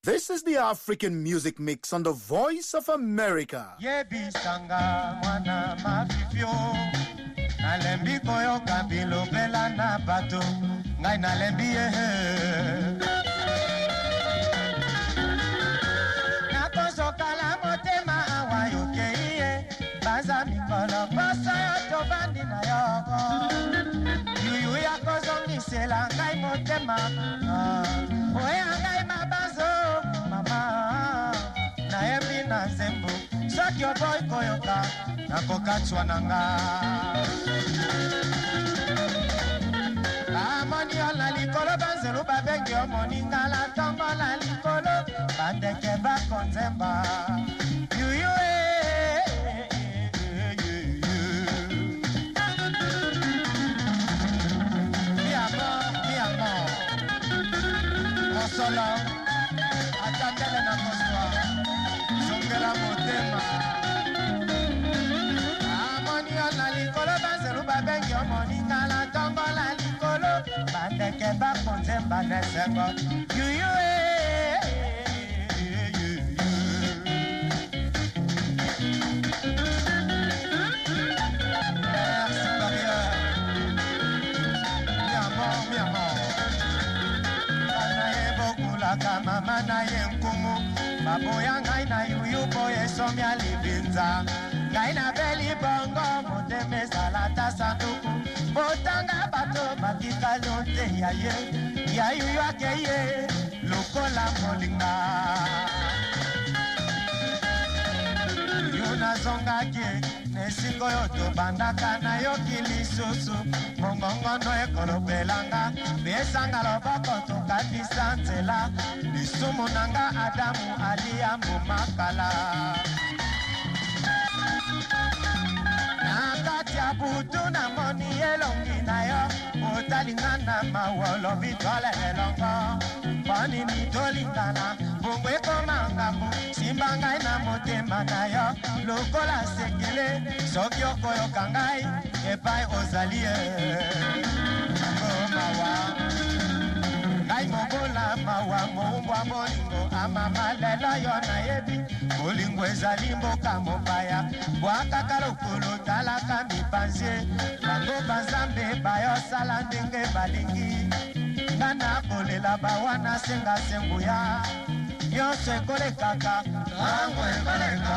This is the African Music Mix on the Voice of America. Yebi sanga mwana mafifio nalembi koyo kabilo bela na bato ngai nalembi nakosoka la motema awa yoke baza mikolo poso yoto bandi na yoko yuyu ya kozongisela ngai motema oya ngai mabazo mama na yembi na zembo soki oboy koyoka nakokachwa nanga amoni ola likolo banzelu babengi omoninga la tongo la likolo bandeke bakonzemba yuyu mi amor Mosolo atandele na koswa zongela motema amoni ola likolo banzelu babengi omoninga la tongo la likolo bandeke bakonzemba nesengo yuyu mama na yenkumu baboya ngai na yuyu boye somya libinza ngai na beli bongo moteme salata sanduku botanga bato bakika lonte ya yuyu akeye lokola molinga yuna zongake nesingo yoto bandaka na yokili susu mongongono ekolopelanga besanga loboko tokatisa nzela lisumu nanga adamu aliambu makala nakati ya butu na moni elongi na yo otalingana mawolo bitole elongo boni mitolingana bungu ekomangabo simba ngai na motema na yo lokola sekele soki okoyoka ngai epai ozali mawa ngai mobola mawa moumbwa molingo amama lelo yo nayebi molingo ezali mboka mopaya bwakaka lokolo talaka mipanzie bango banzambe bayosala ndenge balingi nga nakolela bawana senga senguya nyonso ekolekaka tango ekoleka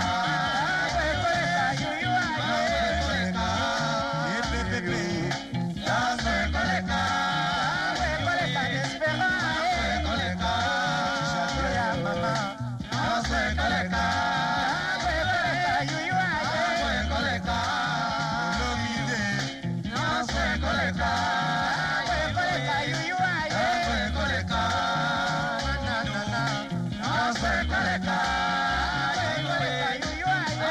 yuyu ekoleka epepepe tango ekoleka nespera ekoleka chateau ya mama nyonso ekoleka yuyu ekoleka lomide nyonso ekoleka yuyu ekoleka nanana nyonso ekoleka yuyu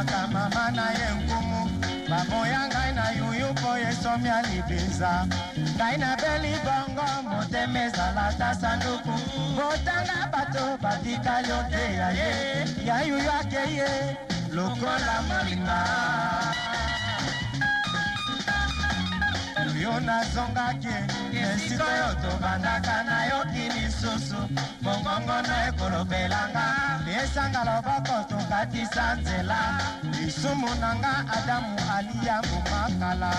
Nasololaka mama na ye nkumu baboya ngai na yuyu po esomi alibinza ngai na beli bongo motema ezala ta sanduku botanga bato batikali ote ya ye ya yuyu akeye lokola molinga yo nazongaki esika yo tobandaka na yoki lisusu bongongono ekolobelanga esanga loboko tokatisa nzela lisumu nanga adamu aliyangu makala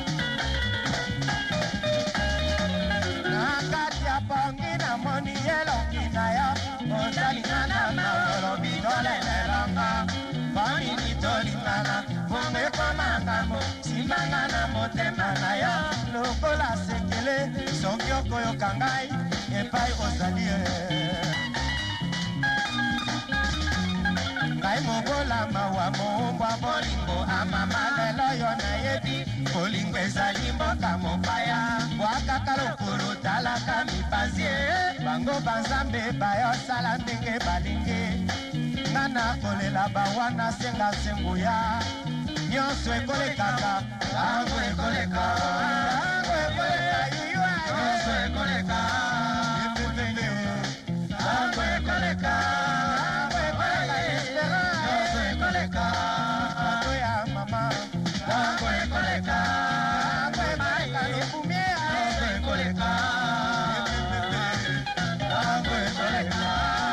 nakati ya pongi namoni elongi na yo osalingana na olobi tolelelanga bonini tolingana bongekomangamo simbanga na motema na yo lokola sekele soki okoyoka ngai epai ozali ngai mobola mawa mombwa bolingo amama lelo yo nayebi bolingo ezali mboka mopaya bwakaka lokolo talaka mipanzi bango banzambe bayosala ndenge balingi nga nakolela bawana senga senguya nyonso ekolekaka tango ekoleka yuyu nyonso ekoleka tango ekoleka nyonso ekoleka bato ya mama tango ekoleka lobumie nyonso ekoleka tango ekoleka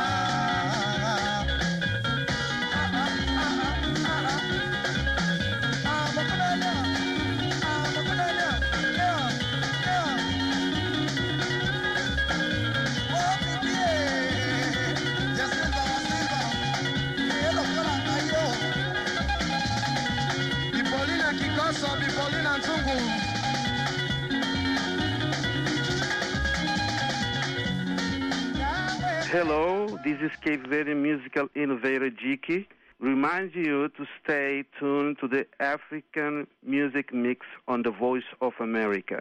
Hello, this is Cape Verde musical innovator Jiki. Remind you to stay tuned to the African music mix on the Voice of America.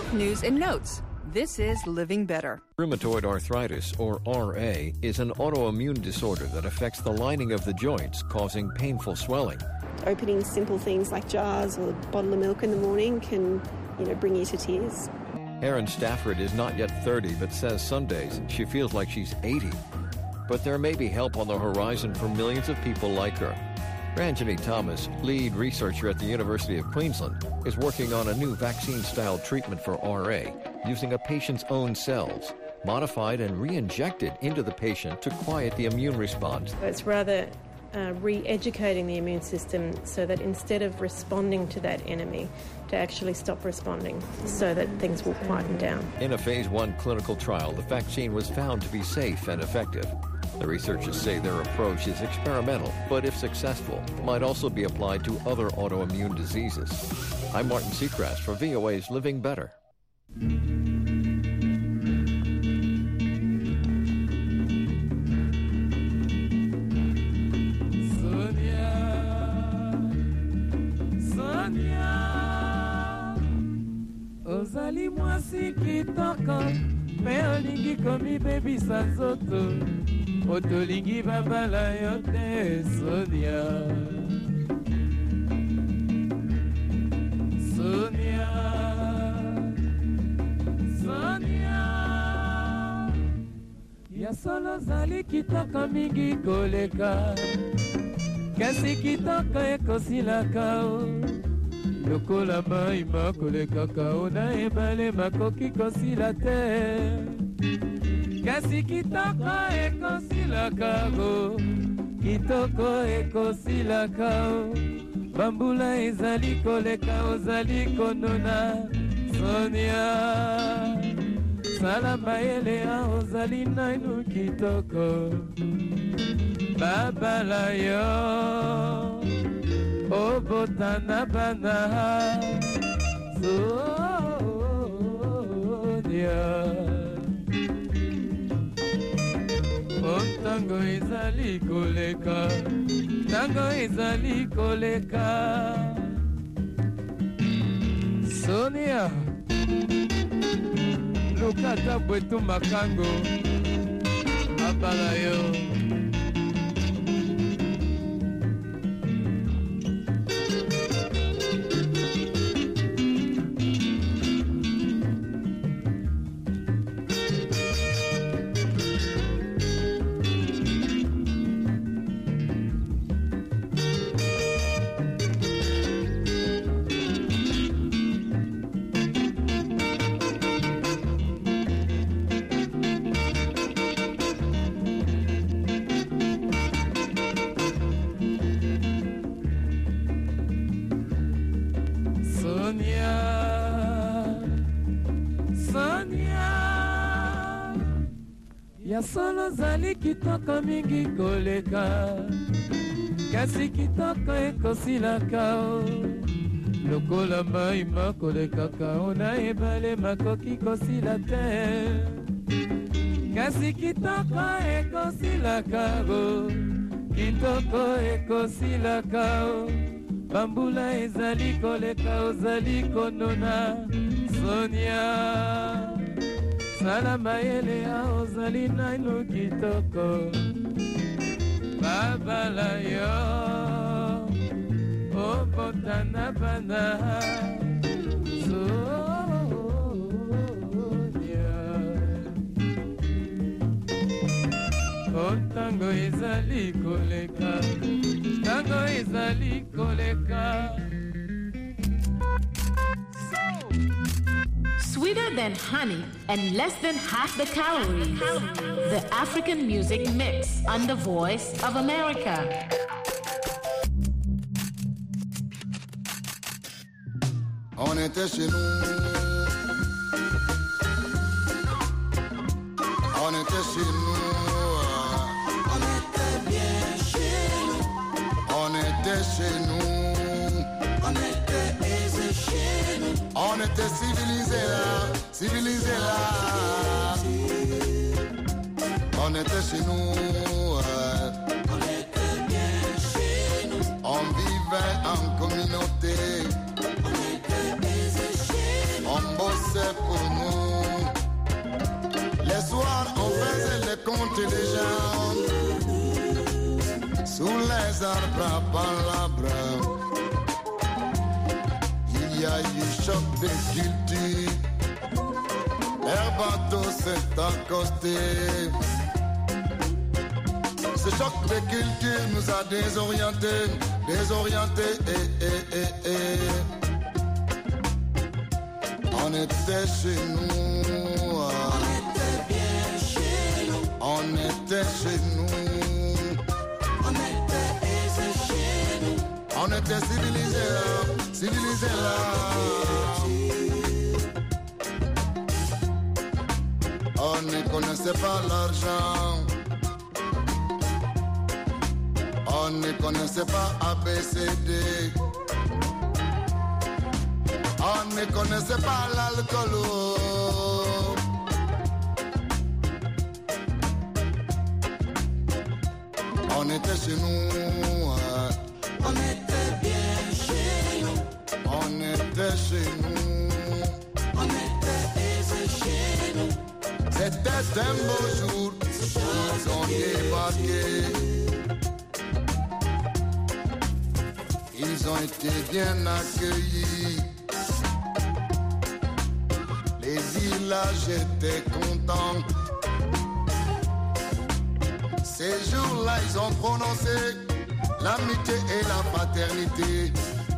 health news and notes. This is Living Better. Rheumatoid arthritis, or RA, is an autoimmune disorder that affects the lining of the joints, causing painful swelling. Opening simple things like jars or a bottle of milk in the morning can, bring you to tears. Erin Stafford is not yet 30, but says some days she feels like she's 80. But there may be help on the horizon for millions of people like her. Ranjani Thomas, lead researcher at the University of Queensland, is working on a new vaccine-style treatment for RA using a patient's own cells, modified and re-injected into the patient to quiet the immune response. It's rather re-educating the immune system so that instead of responding to that enemy, to actually stop responding so that things will quieten down. In a phase 1 clinical trial, the vaccine was found to be safe and effective. The researchers say their approach is experimental, but if successful, might also be applied to other autoimmune diseases. I'm Martin Seacrest for VOA's Living Better. Ozali mwasi kitoko, me olingi komi baby sanzoto, otolingi babala yote Sonia. Sonia, Sonia, ya solo zali kitoko mingi koleka, kasi kitoko ekosilaka o. Lokola mai makoleka kaona ebale makoki kosila te. Kasi kitoko ekosilaka go, kitoko ekosilaka o. Bambula ezali koleka ozali konona Sonia. Salama elea ozali nainu kitoko. Babala yo Obotana bana Sonia. Tango ezali koleka, tango ezali koleka Sonia. Lokata bwetu makango abala yo. Ya solo zali kitoko mingi koleka, kasi kitoko ekosilaka o. Lokola mai makoleka kaona ebale makoki kosila te. Kasi kitoko ekosilaka o, kitoko ekosilaka o. Bambula ezali koleka ozali konona Sonia. Salama elea ozali nainu kitoko. Babala yo obotana bana Sonia. Tango ezali koleka, tango ezali koleka. Sweeter than honey and less than half the calories. The African Music Mix on the Voice of America. On était chez nous. On était chez nous. On était bien chez nous. On était chez nous. On était aisés chez nous. On était civilisés là, civilisés là. On était chez nous. On était bien chez nous. On vivait en communauté. On était aisés chez nous. On bossait des arbres à palabres. Il y a eu choc de culture. L'air bateau s'est accosté. Ce choc de culture nous a désorientés, On était chez nous. On était bien chez nous. On était chez nous. On était aisés chez nous. On était civilisés là. On ne connaissait pas l'argent. On ne connaissait pas ABCD. On ne connaissait pas l'alcool. On était chez nous. On était bien chez nous. On était chez nous. On était aisés chez nous. C'était un beau jour. Ils ont débarqué. Ils ont été bien accueillis. Les villages étaient contents. Ces jours-là, ils ont prononcé l'amitié et la fraternité.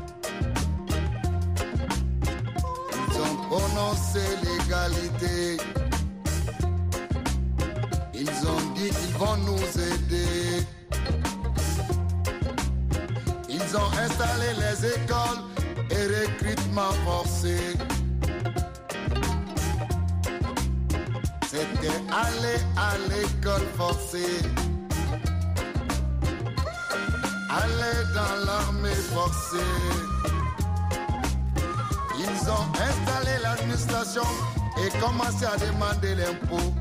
Ils ont prononcé l'égalité. Ils ont dit qu'ils vont nous aider. Ils ont installé les écoles et recrutement forcé. C'était aller à l'école forcée. Aller dans l'armée forcée. Ils ont installé l'administration et commencé à demander l'impôt.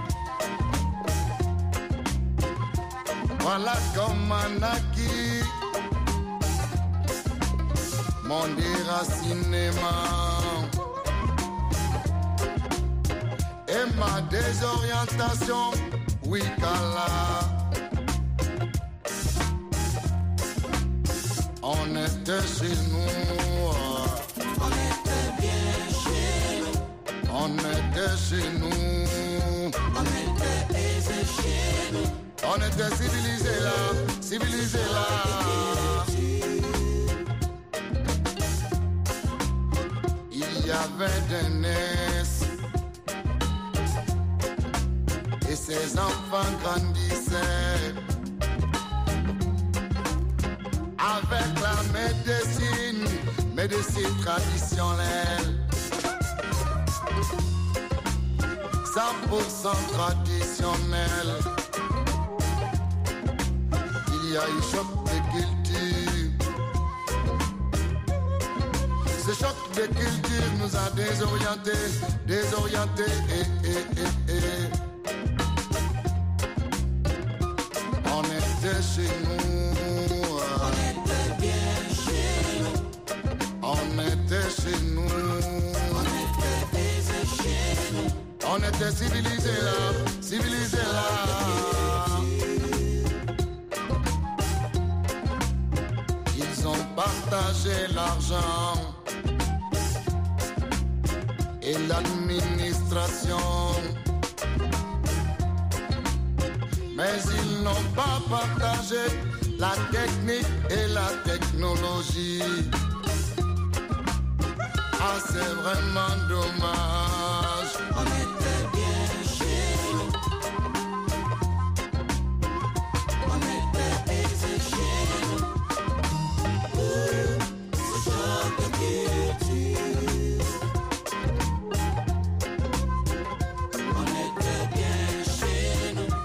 Voilà comment naquit mon déracinement et ma désorientation, oui, Kala. On était chez nous. On était bien chez nous. On était chez nous. On était aisés chez nous. On était civilisés là. Il y avait des NES et ses enfants grandissaient avec la médecine traditionnelle, 100% traditionnelle. Il y a eu choc de culture. Ce choc de culture nous a désorientés. On était chez nous. On était bien chez nous. On était chez nous. On était aisés chez nous. On était civilisés là. Ils ont partagé l'argent et l'administration, mais ils n'ont pas partagé la technique et la technologie. Ah, c'est vraiment dommage. On était bien chez nous. On était aisés chez nous. Ce genre de culture. On était bien chez nous.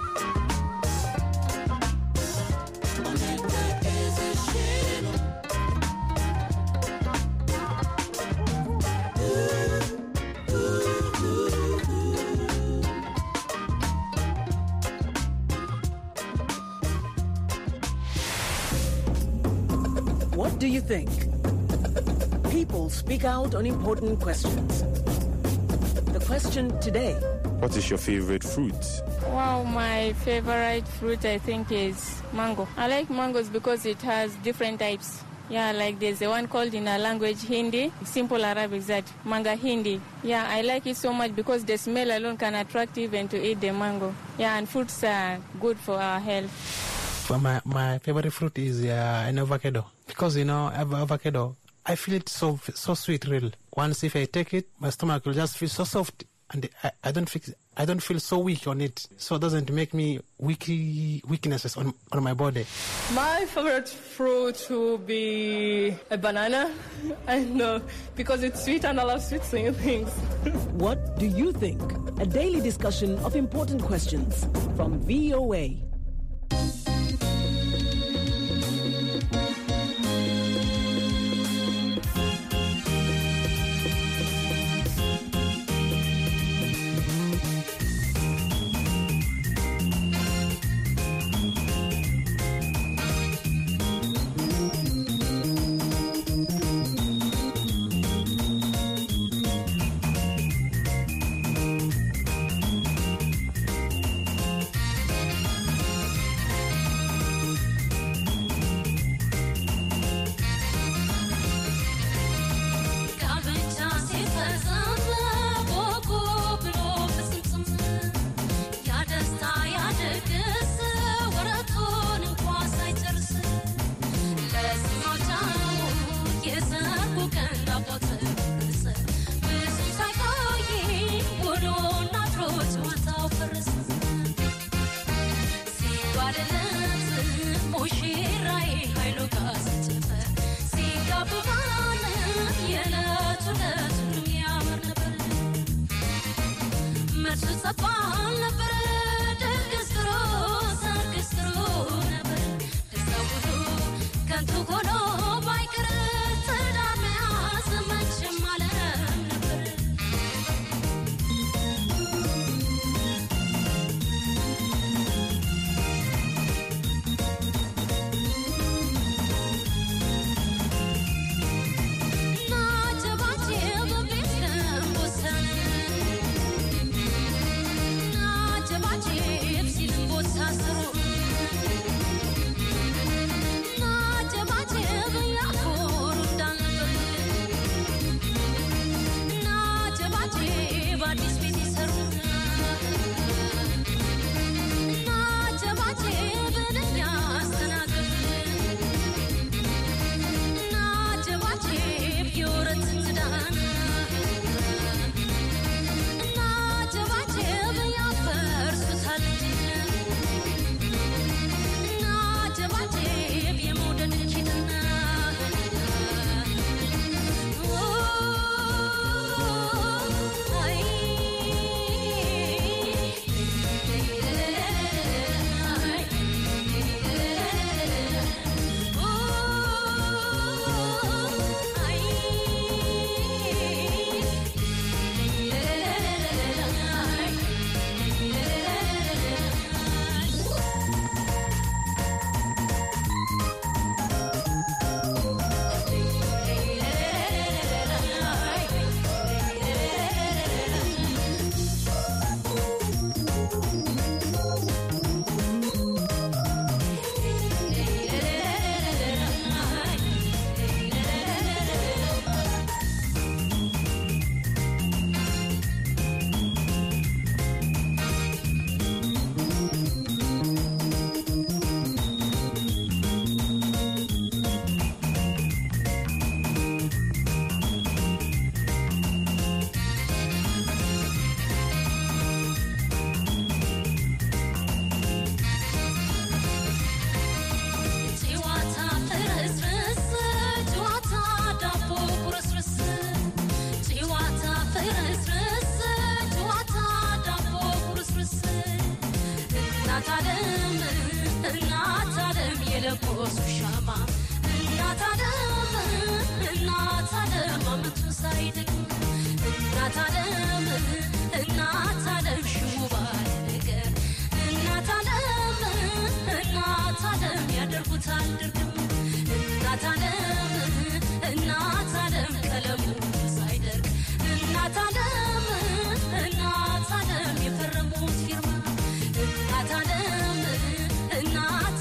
On était aisés chez nous. What do you think? People speak out on important questions. The question today: what is your favorite fruit? Wow, my favorite fruit I think is mango. I like mangoes because it has different types. Yeah, like there's the one called in our language Hindi, simple Arabic, that manga Hindi. Yeah, I like it so much because the smell alone can attract even to eat the mango. Yeah, and fruits are good for our health. Well, my favorite fruit is an avocado because, avocado, I feel it so sweet, really. Once if I take it, my stomach will just feel so soft, and I don't feel so weak on it, so it doesn't make me weaknesses on my body. My favorite fruit would be a banana, and because it's sweet and I love sweet things. What do you think? A daily discussion of important questions from VOA. እናት ዓለም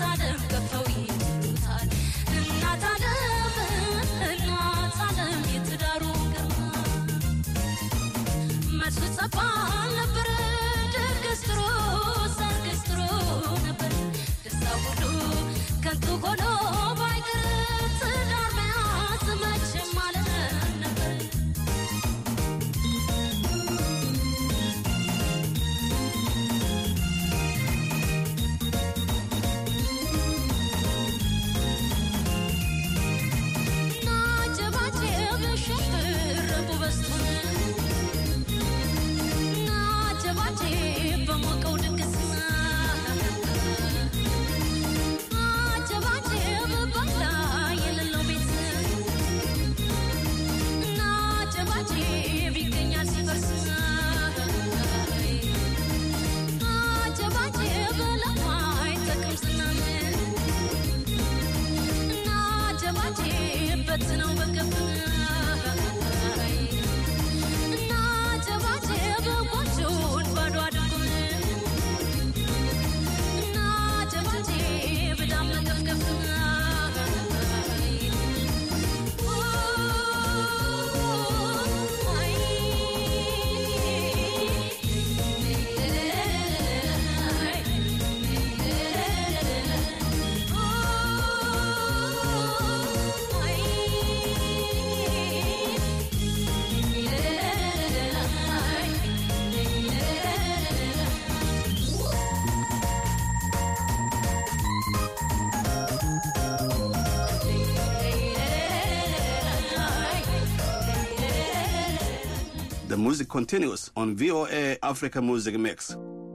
The music continues on VOA Africa Music Mix.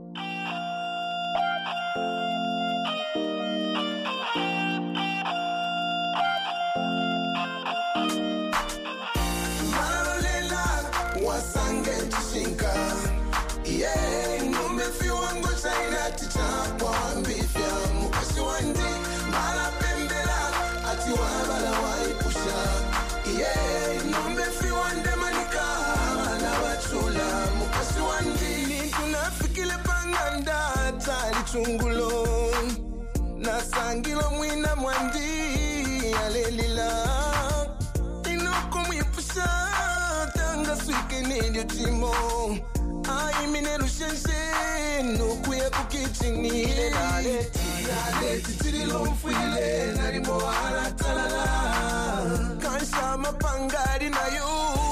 Chungulo na sangilo mwina mwandi alelila inoko mwipusha tanga swike nilio timo ai mineru shense nukuye kukichini Naleti tirilo mfwile narimo ala talala kansha mapangari na yu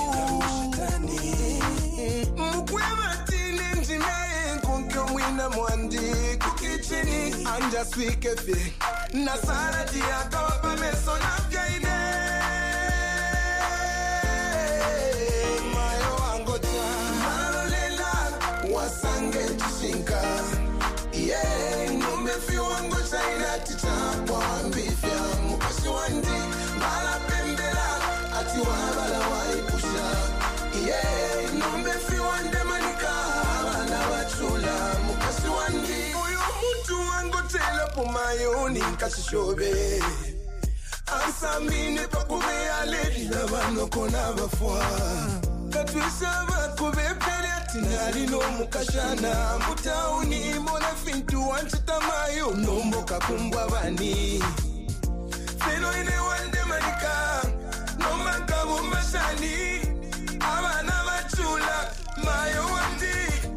mkwe matine njime kunkyo mwina mwandi anja swike fe na sara dia kawapa meso na vyaine mayo angoja malolela wasange jishinka numefi wangoja inaticha kwa ambifya mukasi wandi mala pembela ati wabala waipusha numefi wande manika wana wachula mukasi wandi tela pumayoni kashishobe asamine pakume aleri labano kona bafwa katwisha bakube periati nari no mukashana mutauni mona fintu wanchita mayo nombo kakumbwa bani feno ine wande manika nomba kabu mashani abana bachula mayo wandi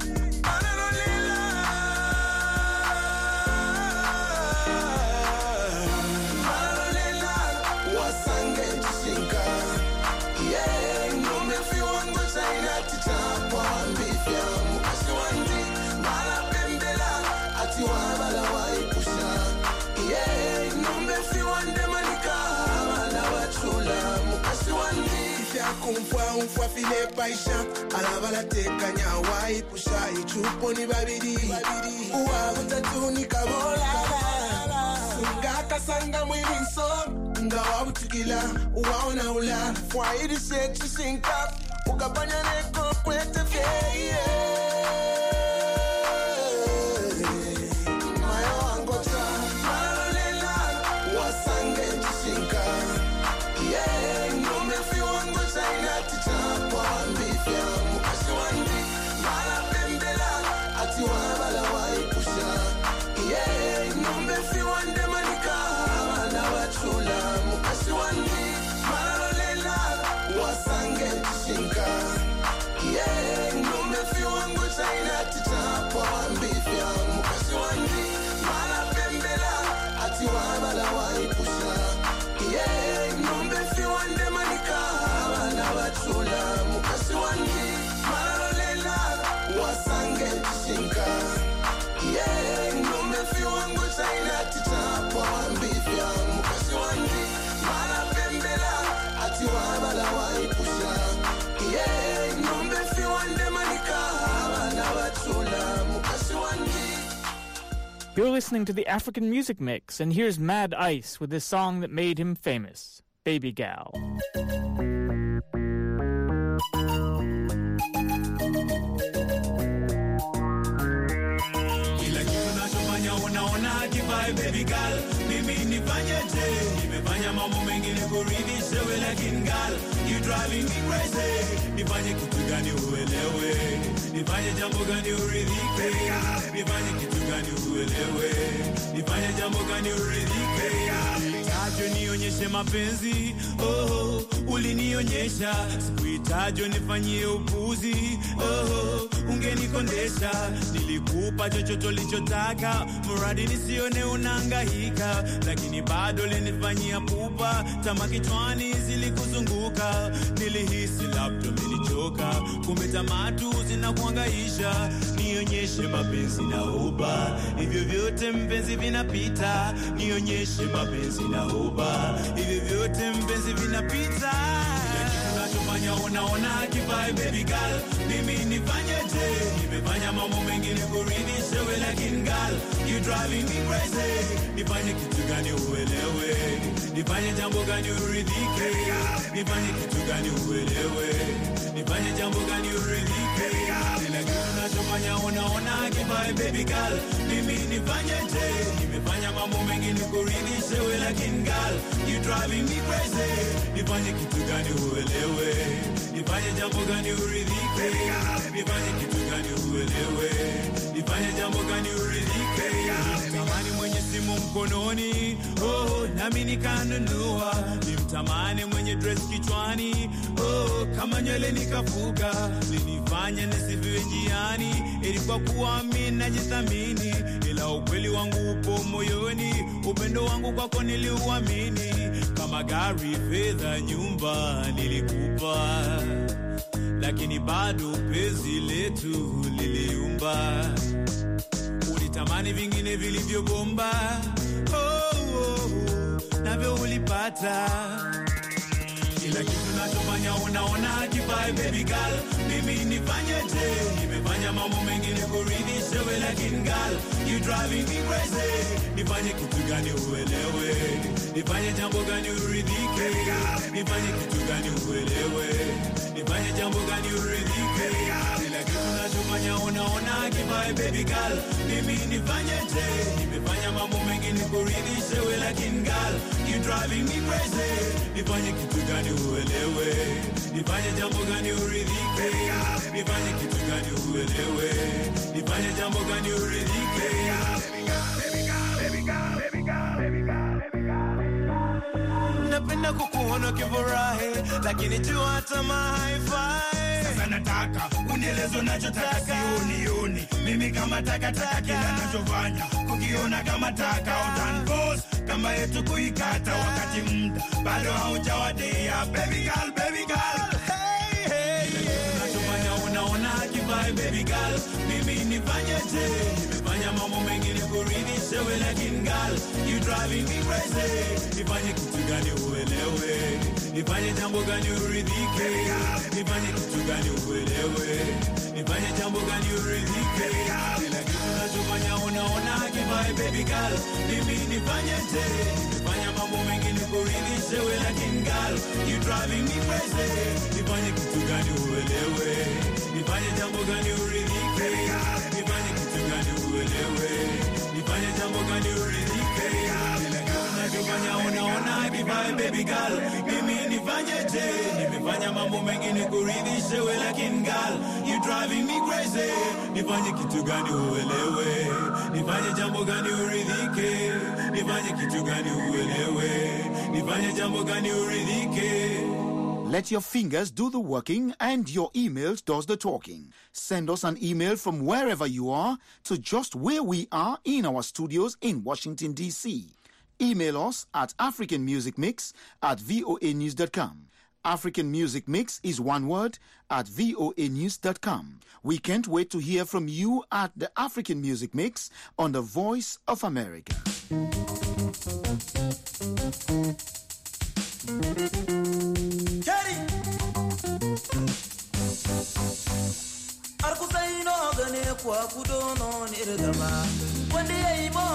kumfwa file paisha alabala tekanya wai pusha ichupo ni babidi uwa utatu ni kabola ngaka sanga mwimiso ngawa utukila uwaona ula fwa iri sechi sinka ukapanya neko kwete feye mayo angota malolela wasange chisinka ati wabala waipusha numbe fi wande manika You're listening to the African Music Mix, and here's Mad Ice with this song that made him famous, Baby Gal. Baby girl, mimi nifanyeje? Nimefanya mambo mengi nikuridhishe wewe, lakini girl, you driving me crazy. Nifanye kitu gani uelewe? Nifanye jambo gani uridhike? Nifanye kitu gani uelewe? Nifanye jambo gani uridhike? Tajo nionyeshe mapenzi, oh, ulinionyesha. Sikuitajo nifanyie upuzi, oh, ungenikondesha. Nilikupa chochote ulichotaka, muradi nisione unahangaika, lakini bado linifanyia pupa. Tamaa kichwani zilikuzunguka, nilihisi labda umenichoka, kumbe tamaa tu zinakuhangaisha. Nionyeshe mapenzi na uba, hivyo vyote mpenzi vinapita. Nionyeshe mapenzi na uba, hivyo vyote mpenzi vinapita. Unachofanya unaona kifai baby girl, mimi nifanyeje? Nimefanya mambo mengi nikuridhishe wewe, lakini girl, you driving me crazy. Nifanye kitu gani uelewe? Nifanye jambo gani uridhike? Nifanye kitu gani uelewe? Nifanye jambo gani uridhike? Kila kitu unachofanya unaona kifai baby girl, mimi nifanyeje? Nimefanya mambo mengi nikuridhishe wewe, lakini girl, you driving me crazy. Nifanye kitu gani uelewe? Nifanye jambo gani uridhike? Nifanye kitu gani uelewe? Nifanye jambo gani uridhike? Tamani mwenye simu mkononi, oh, nami nikanunua. Nimtamani mwenye dress kichwani, oh, kama nywele nikafuga. Linifanya nisifiwe njiani, ilikuwa kuwa mimi najithamini, ila ukweli wangu upo moyoni. Upendo wangu kwako niliuamini, kama gari, fedha, nyumba nilikupa, lakini bado penzi letu liliumba. Ulitamani vingine vilivyobomba, oh, oh, navyo ulipata. Kila kitu nachofanya unaona kifai baby girl, mimi nifanyeje? Nimefanya mambo mengi nikuridhishe wewe, lakini girl, you driving me crazy. Nifanye kitu gani uelewe? Nifanye jambo gani uridhike? Nifanye kitu gani uelewe? Nifanye jambo gani uridhike? Kila kitu nachofanya unaona kifai baby girl, mimi nifanyeje? Nimefanya mambo mengi nikuridhishe wewe, lakini girl, you driving me crazy. Nifanye kitu gani uelewe? Nifanye jambo gani uridhike? Nifanye kitu gani uelewe? Nifanye jambo gani uridhike? Napenda kukuona ukifurahi, lakini jua tamaa haifai. Sasa nataka unieleze unachotaka, sioni mimi kama takataka. Kila nachofanya kukiona kama taka, utanboss kama yetu kuikata, wakati muda bado haujawadia. Baby girl, baby girl, hey, hey, yeah. Unachofanya unaona kifai baby girl, mimi nifanyeje? Nimefanya mambo mengi nikuridhishe wewe, lakini girl, you driving me crazy. Nifanye kitu gani uelewe? Nifanye jambo gani uridhike? Nifanye kitu gani uelewe? Nifanye jambo gani uridhike? Kila kitu unachofanya unaona kifai baby girl, mimi nifanyeje? Nimefanya mambo mengi nikuridhishe wewe, lakini girl, you driving me crazy. Nifanye kitu gani uelewe? Nifanye jambo gani uridhike? Nifanye kitu gani uelewe? Nifanye jambo gani uridhike? Kila kitu unachofanya unaona kifai baby girl, mimi nifanyeje? Nimefanya mambo mengi nikuridhishe wewe, lakini girl, you driving me crazy. Nifanye kitu gani uelewe? Nifanye jambo gani uridhike? Nifanye kitu gani uelewe? Nifanye jambo gani uridhike? Let your fingers do the working and your emails does the talking. Send us an email from wherever you are to just where we are in our studios in Washington, D.C. Email us at africanmusicmix@voanews.com. African Music Mix is one word at voanews.com. We can't wait to hear from you at the African Music Mix on the Voice of America. Arkusaino gane kwa kudono nirgama. Wande imo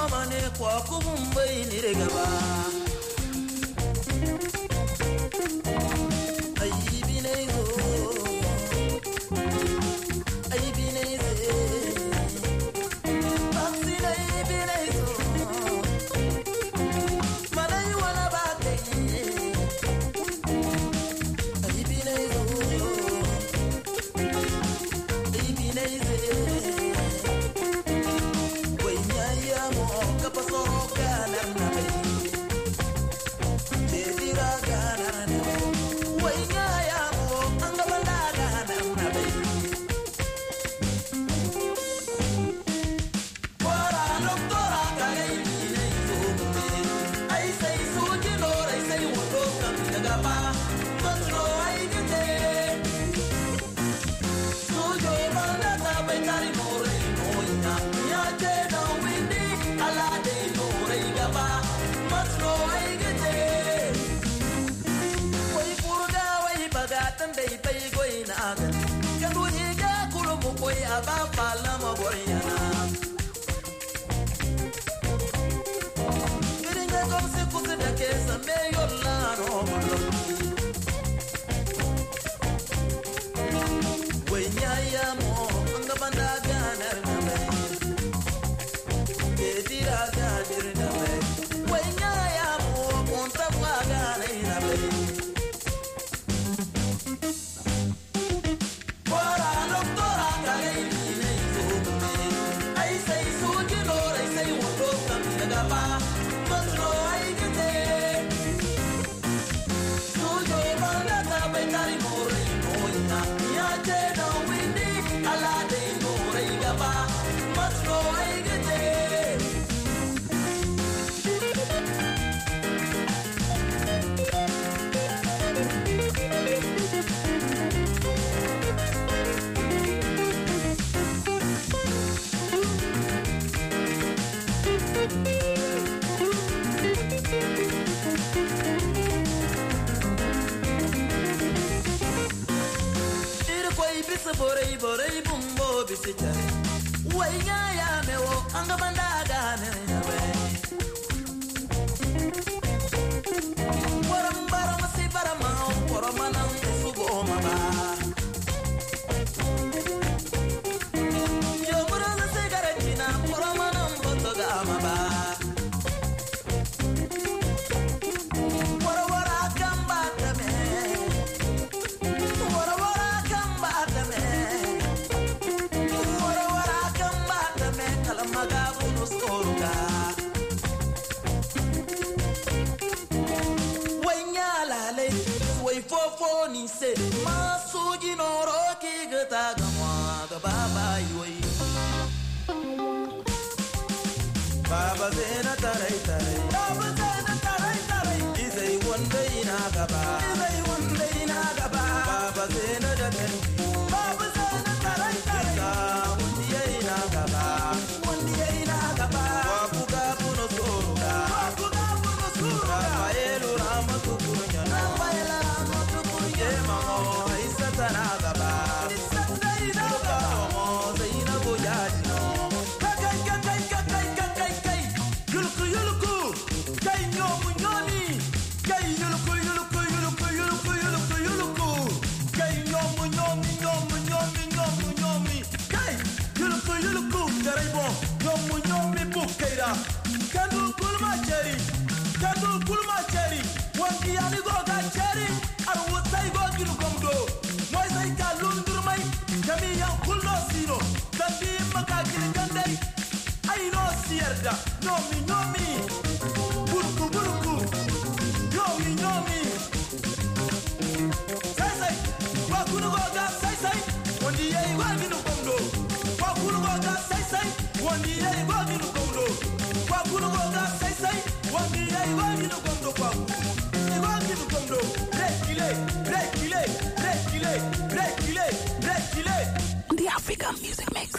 The African Music Mix.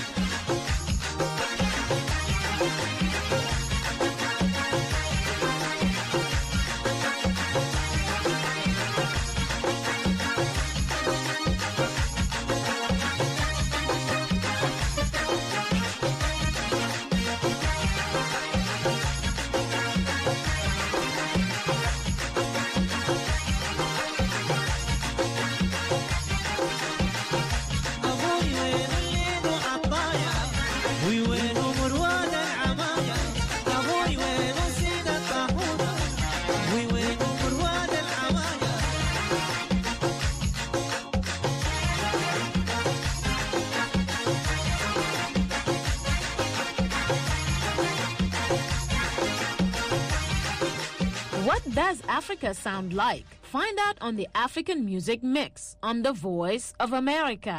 What does Africa sound like? Find out on the African Music Mix on The Voice of America.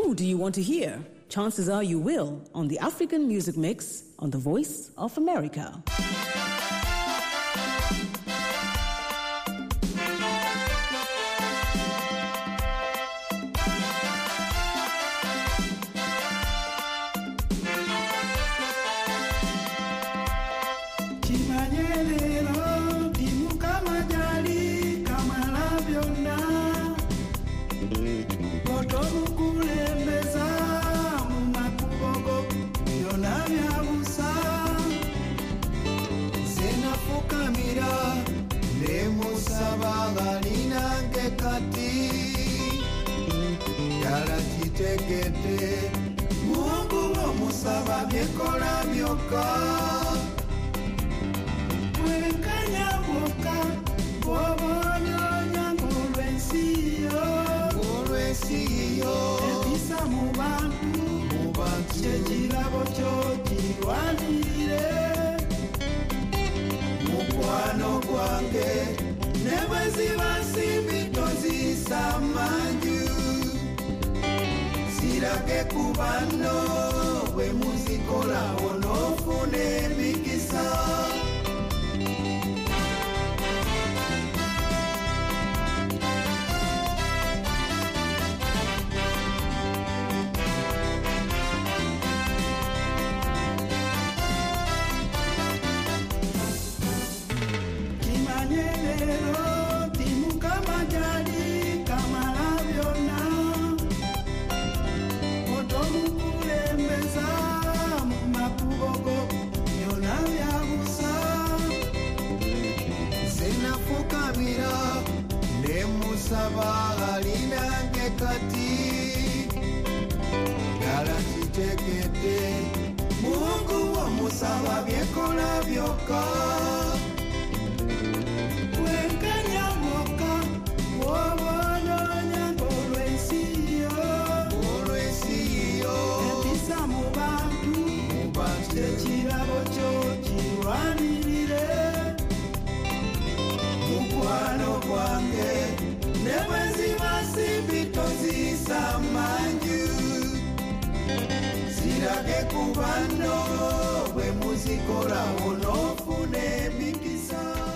Who do you want to hear? Chances are you will on the African Music Mix on The Voice of America. Mungu wa musaba byekola byoka Mwekanya boka Bobonyonya ngolwensiyo Ebisa mu bantu Kyekirabo kyo kirwanirire Mukwano gwange ne bwe ziba nsimbi toziyisa manju Sirage kubano we muzikola onofune mikisa Kimanyelero timuka majali kamalavyona Musaba alinange kati Gala kitekete Mungu wa musaba byekola byoka Wekanya moka Wobononya ngolwensiyo Ebisa mu bantu Kyekirabo kyo kirwanirire Mukwano gwange Nebwezi masimbi toziyisa manju Sirage kubano bwe muzikola onofune mikisa